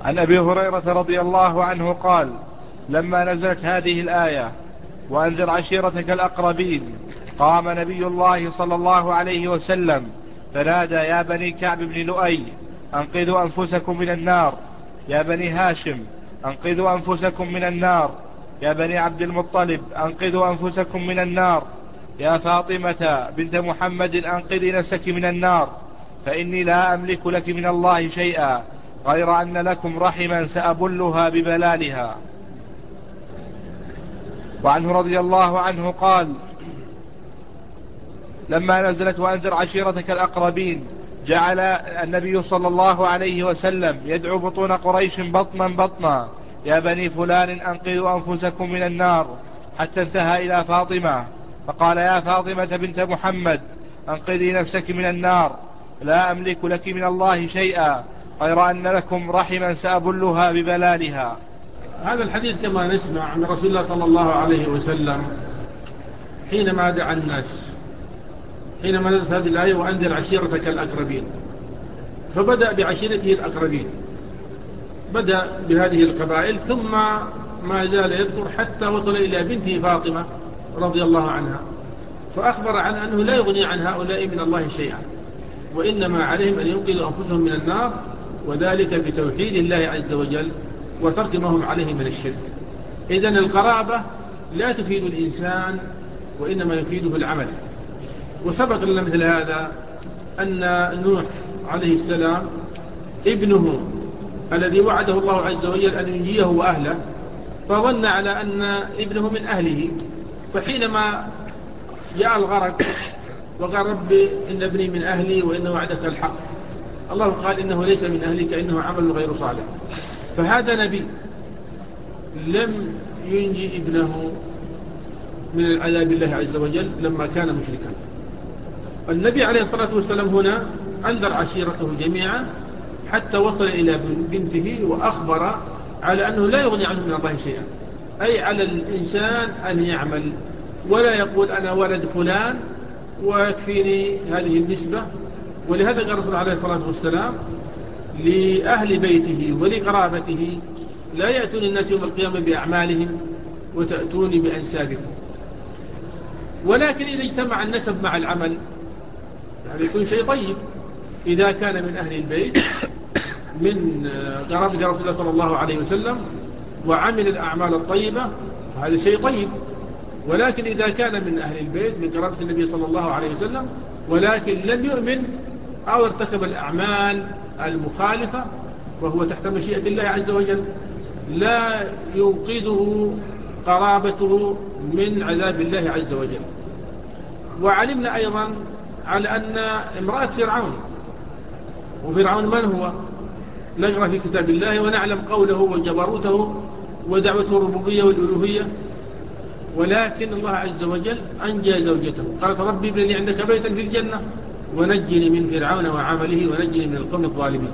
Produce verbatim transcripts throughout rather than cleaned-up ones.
عن أبي هريرة رضي الله عنه قال: لما نزلت هذه الآية وأنذر عشيرتك الأقربين، قام نبي الله صلى الله عليه وسلم فنادى: يا بني كعب بن لؤي أنقذوا أنفسكم من النار، يا بني هاشم أنقذوا أنفسكم من النار، يا بني عبد المطلب أنقذوا أنفسكم من النار، يا فاطمة بنت محمد أنقذي نفسك من النار، فإني لا أملك لك من الله شيئا غير أن لكم رحما سأبلها ببلالها. وعنه رضي الله عنه قال: لما نزلت وأنذر عشيرتك الأقربين، جعل النبي صلى الله عليه وسلم يدعو بطون قريش بطنا بطنا: يا بني فلان أنقذوا أنفسكم من النار، حتى انتهى إلى فاطمة فقال: يا فاطمة بنت محمد أنقذي نفسك من النار، لا أملك لك من الله شيئا غير أن لكم رحما سأبلها ببلالها. هذا الحديث كما نسمع عن رسول الله صلى الله عليه وسلم حينما دعا الناس، حينما نزلت هذه الآية وأنذر عشيرتك الأقربين، فبدأ بعشيرته الأقربين، بدأ بهذه القبائل، ثم ما زال يذكر حتى وصل إلى بنته فاطمة رضي الله عنها، فأخبر عن أنه لا يغني عن هؤلاء من الله شيئا، وإنما عليهم أن ينقذوا أنفسهم من النار، وذلك بتوحيد الله عز وجل وترك ما هم عليه من الشرك. إذن القرابة لا تفيد الإنسان، وإنما يفيده العمل. وسبق لنا مثل هذا أن نوح عليه السلام ابنه الذي وعده الله عز وجل أن ينجيه وأهله، فظن على أن ابنه من أهله، فحينما جاء الغرق وقال: رب إن ابني من أهلي وإن وعدك الحق، الله قال: إنه ليس من أهلك إنه عمل غير صالح. فهذا نبي لم ينجي ابنه من العذاب الله عز وجل لما كان مشركا. النبي عليه الصلاة والسلام هنا أنذر عشيرته جميعا حتى وصل إلى بنته، وأخبر على أنه لا يغني عنه من الله شيئا، أي على الإنسان أن يعمل ولا يقول أنا ولد فلان ويكفيني هذه النسبة. ولهذا قال الرسول عليه الصلاة والسلام لأهل بيته ولقرابته: لا يأتون الناس يوم القيامة بأعمالهم وتأتوني بأنسابكم. ولكن إذا اجتمع النسب مع العمل يعني يكون شيء طيب، إذا كان من أهل البيت من قرابة رسول الله صلى الله عليه وسلم وعمل الأعمال الطيبة هذا شيء طيب. ولكن إذا كان من أهل البيت من قرابة النبي صلى الله عليه وسلم ولكن لم يؤمن أو ارتكب الأعمال المخالفة وهو تحت مشيئة الله عز وجل، لا ينقذه قرابته من عذاب الله عز وجل. وعلمنا أيضا على أن امرأة فرعون، وفرعون من هو؟ نقرأ في كتاب الله ونعلم قوله وجبروته ودعوته الربوبية والألوهية، ولكن الله عز وجل أنجى زوجته، قالت: ربي ابن لي عندك بيتا في الجنة ونجني من فرعون وعمله ونجني من القوم الظالمين.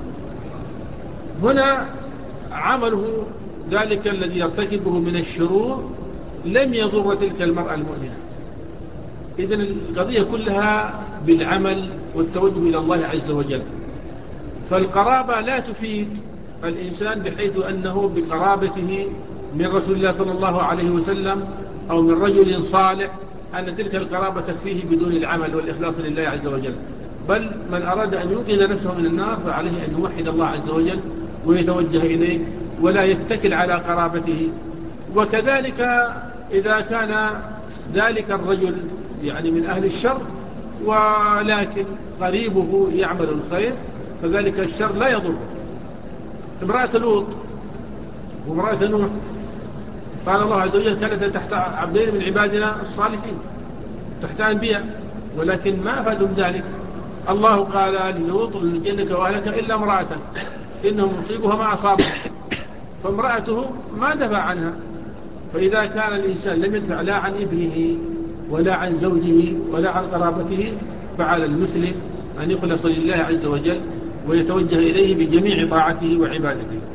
هنا عمله ذلك الذي يرتكبه من الشرور لم يضر تلك المرأة المؤمنة. إذن القضية كلها بالعمل والتوجه إلى الله عز وجل. فالقرابة لا تفيد الإنسان بحيث أنه بقرابته من رسول الله صلى الله عليه وسلم أو من رجل صالح أن تلك القرابة تكفيه بدون العمل والإخلاص لله عز وجل. بل من أراد أن ينقذ نفسه من النار فعليه أن يوحد الله عز وجل ويتوجه إليه ولا يتكل على قرابته. وكذلك إذا كان ذلك الرجل يعني من أهل الشر ولكن قريبه يعمل الخير فذلك الشر لا يضر. امرأة لوط وامرأة نوح قال الله عز وجل كانت تحت عبدين من عبادنا الصالحين، تحت أنبياء، ولكن ما أفادهم ذلك. الله قال للوط لنجنك وأهلك إلا امرأتك إنهم مصيبها ما أصابها، فامرأته ما دفع عنها. فإذا كان الإنسان لم يدفع لا عن ابنه ولا عن زوجه ولا عن قرابته فعلى المسلم أن يخلص لله عز وجل ويتوجه إليه بجميع طاعته وعبادته.